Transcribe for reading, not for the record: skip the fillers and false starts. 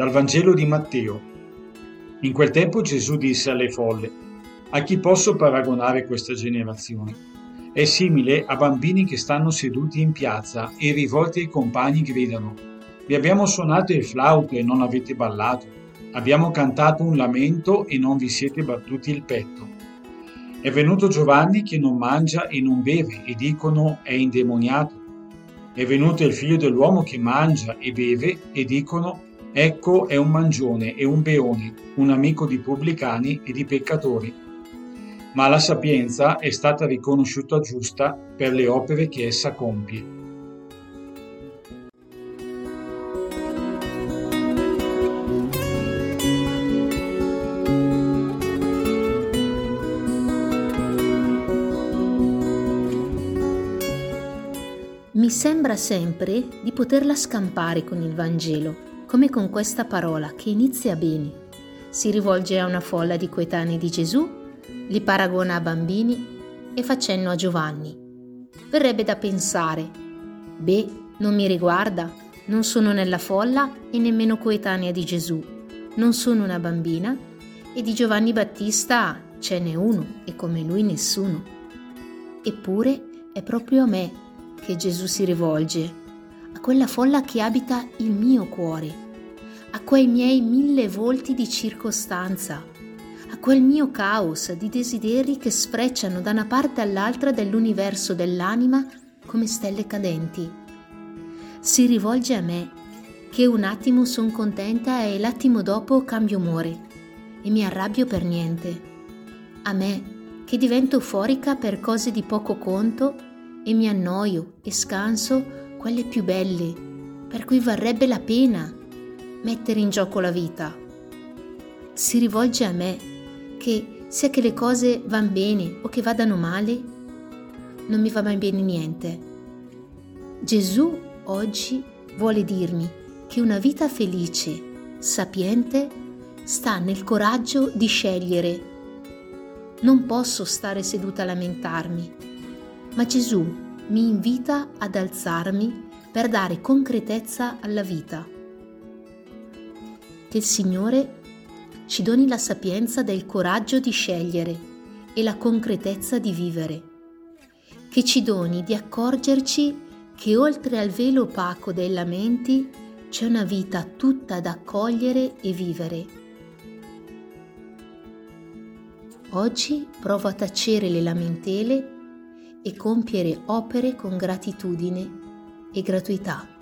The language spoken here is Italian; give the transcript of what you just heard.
Dal Vangelo di Matteo. In quel tempo Gesù disse alle folle: a chi posso paragonare questa generazione? È simile a bambini che stanno seduti in piazza e rivolti ai compagni gridano: vi abbiamo suonato il flauto e non avete ballato, abbiamo cantato un lamento e non vi siete battuti il petto. È venuto Giovanni che non mangia e non beve e dicono è indemoniato. È venuto il figlio dell'uomo che mangia e beve e dicono ecco è un mangione e un beone, un amico di pubblicani e di peccatori. Ma la sapienza è stata riconosciuta giusta per le opere che essa compie. Mi sembra sempre di poterla scampare con il Vangelo, come con questa parola che inizia bene. Si rivolge a una folla di coetanei di Gesù, li paragona a bambini e fa cenno a Giovanni. Verrebbe da pensare: beh, non mi riguarda, non sono nella folla e nemmeno coetanea di Gesù, non sono una bambina e di Giovanni Battista ce n'è uno e come lui nessuno. Eppure è proprio a me che Gesù si rivolge, a quella folla che abita il mio cuore, a quei miei 1000 volti di circostanza, a quel mio caos di desideri che sfrecciano da una parte all'altra dell'universo dell'anima come stelle cadenti. Si rivolge a me, che un attimo son contenta e l'attimo dopo cambio umore e mi arrabbio per niente. A me, che divento euforica per cose di poco conto e mi annoio e scanso quelle più belle, per cui varrebbe la pena mettere in gioco la vita. Si rivolge a me, che sia che le cose van bene o che vadano male, non mi va mai bene niente. Gesù oggi vuole dirmi che una vita felice, sapiente, sta nel coraggio di scegliere. Non posso stare seduta a lamentarmi, ma Gesù mi invita ad alzarmi per dare concretezza alla vita. Che il Signore ci doni la sapienza del coraggio di scegliere e la concretezza di vivere. Che ci doni di accorgerci che oltre al velo opaco dei lamenti c'è una vita tutta da accogliere e vivere. Oggi provo a tacere le lamentele e compiere opere con gratitudine e gratuità.